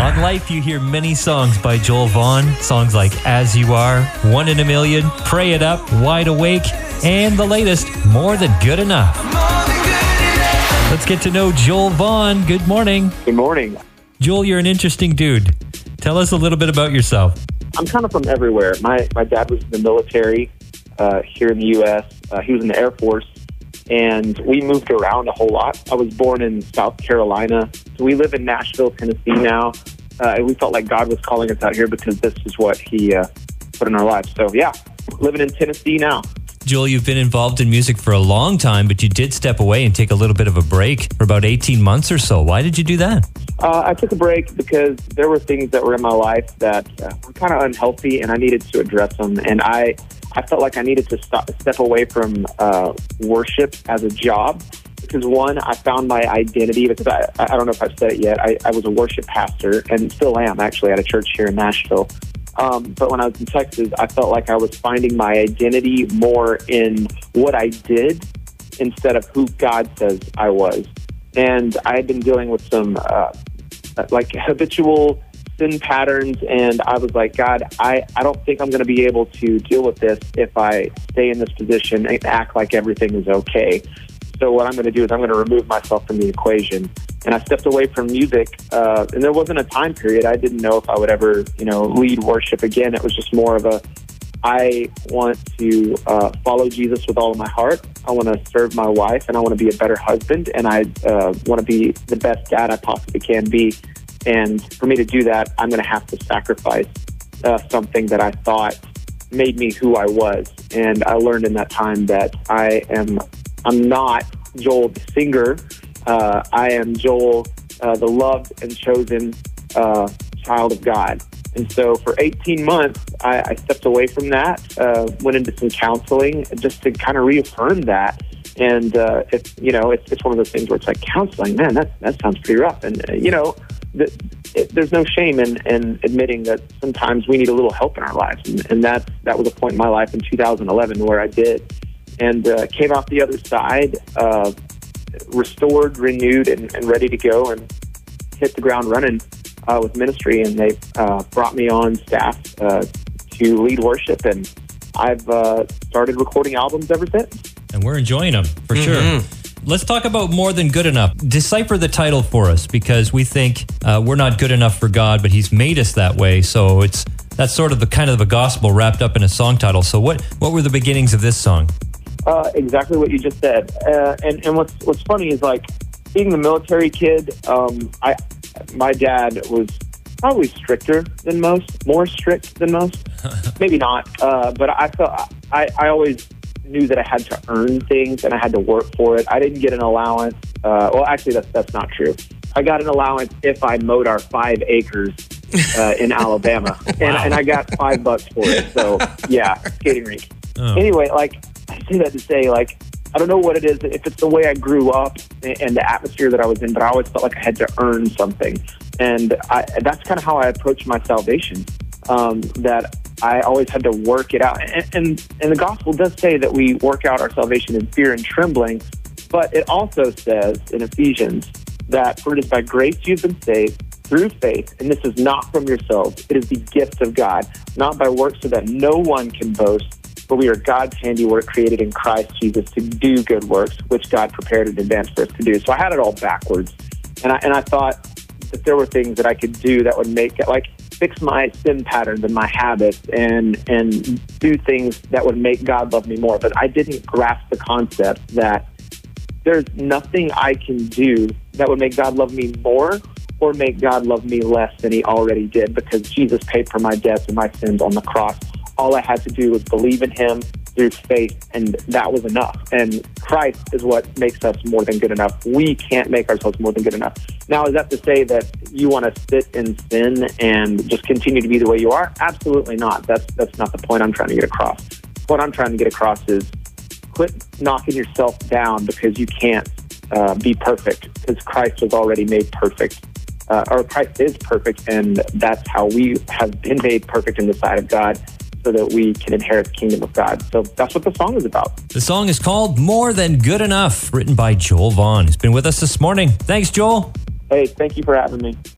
On Life, you hear many songs by Joel Vaughn. Songs like As You Are, One in a Million, Pray It Up, Wide Awake, and the latest, More Than Good Enough. Let's get to know Joel Vaughn. Good morning. Good morning. Joel, you're an interesting dude. Tell us a little bit about yourself. I'm kind of from everywhere. My dad was in the military here in the U.S. He was in the Air Force, and we moved around a whole lot. I was born in South Carolina, so we live in Nashville, Tennessee now. And we felt like God was calling us out here because this is what He put in our lives. So, yeah, living in Tennessee now. Joel, you've been involved in music for a long time, but you did step away and take a little bit of a break for about 18 months or so. Why did you do that? I took a break because there were things that were in my life that were kind of unhealthy, and I needed to address them. And I felt like I needed to step away from worship as a job because, one, I found my identity because I don't know if I've said it yet. I was a worship pastor and still am, actually, at a church here in Nashville. But when I was in Texas, I felt like I was finding my identity more in what I did instead of who God says I was. And I had been dealing with some habitual sin patterns, and I was like, God, I don't think I'm going to be able to deal with this if I stay in this position and act like everything is okay. So what I'm going to do is I'm going to remove myself from the equation. And I stepped away from music, and there wasn't a time period. I didn't know if I would ever, lead worship again. It was just more of I want to follow Jesus with all of my heart. I want to serve my wife, and I want to be a better husband, and I want to be the best dad I possibly can be. And for me to do that, I'm going to have to sacrifice something that I thought made me who I was. And I learned in that time that I'm not Joel the singer. I am Joel, the loved and chosen child of God. And so for 18 months, I stepped away from that, went into some counseling just to kind of reaffirm that. And it's one of those things where it's like, counseling, man, that sounds pretty rough. And there's no shame in admitting that sometimes we need a little help in our lives. And that was a point in my life in 2011 where I did, and came off the other side, restored, renewed, and ready to go and hit the ground running with ministry. And they brought me on staff to lead worship, and I've started recording albums ever since. And we're enjoying them, for sure. Let's talk about More Than Good Enough. Decipher the title for us, because we think we're not good enough for God, but He's made us that way. So that's sort of the kind of a gospel wrapped up in a song title. So what were the beginnings of this song? Exactly what you just said. And what's funny is, like, being the military kid, my dad was probably stricter than most, more strict than most. Maybe not, but I felt I always knew that I had to earn things and I had to work for it. I didn't get an allowance. Well, actually, that's not true. I got an allowance if I mowed our 5 acres in Alabama, and I got $5 for it. So yeah, skating rink. Oh. Anyway, like, I say that to say, like, I don't know what it is, if it's the way I grew up and the atmosphere that I was in, but I always felt like I had to earn something. And that's kind of how I approached my salvation, that I always had to work it out. And the gospel does say that we work out our salvation in fear and trembling, but it also says in Ephesians that for it is by grace you've been saved through faith, and this is not from yourselves. It is the gift of God, not by works, so that no one can boast. For we are God's handiwork, created in Christ Jesus to do good works, which God prepared in advance for us to do. So I had it all backwards. And I thought that there were things that I could do that would make it, like, fix my sin patterns and my habits and do things that would make God love me more. But I didn't grasp the concept that there's nothing I can do that would make God love me more or make God love me less than He already did, because Jesus paid for my debts and my sins on the cross. All I had to do was believe in Him through faith, and that was enough. And Christ is what makes us more than good enough. We can't make ourselves more than good enough. Now, is that to say that you want to sit in sin and just continue to be the way you are? Absolutely not. That's not the point I'm trying to get across. What I'm trying to get across is quit knocking yourself down because you can't be perfect, because Christ was already made perfect. Or Christ is perfect, and that's how we have been made perfect in the sight of God, so that we can inherit the kingdom of God. So that's what the song is about. The song is called More Than Good Enough, written by Joel Vaughn. He's been with us this morning. Thanks, Joel. Hey, thank you for having me.